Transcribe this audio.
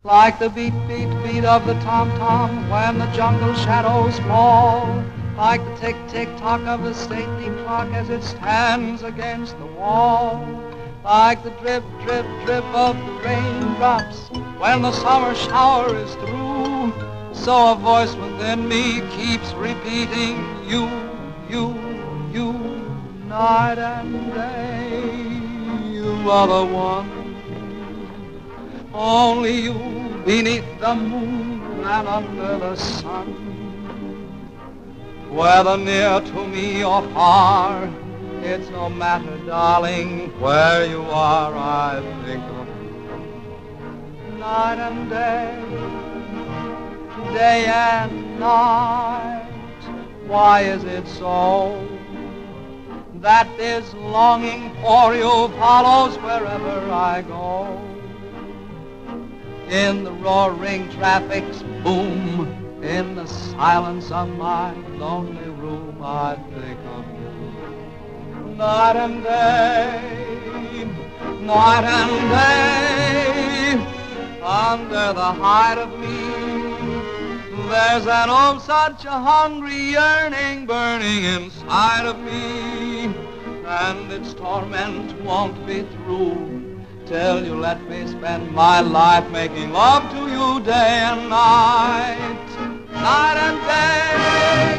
Like the beat, beat, beat of the tom-tom when the jungle shadows fall. Like the tick, tick, tock of the stately clock as it stands against the wall. Like the drip, drip, drip of the raindrops when the summer shower is through. So a voice within me keeps repeating, you, you, night and day. You are the one, only you beneath the moon and under the sun. Whether near to me or far, it's no matter, darling, where you are, I think of you. Night and day, day and night. Why is it so that this longing for you follows wherever I go? In the roaring traffic's boom, in the silence of my lonely room, I think of you. Night and day, night and day, under the height of me, there's an oh such a hungry yearning burning inside of me, and its torment won't be through till you let me spend my life making love to you day and night, night and day.